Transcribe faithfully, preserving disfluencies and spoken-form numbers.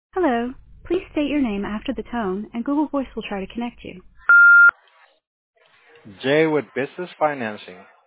Hello. Please state your name after the tone, and Google Voice will try to connect you. Jay with Business Financing.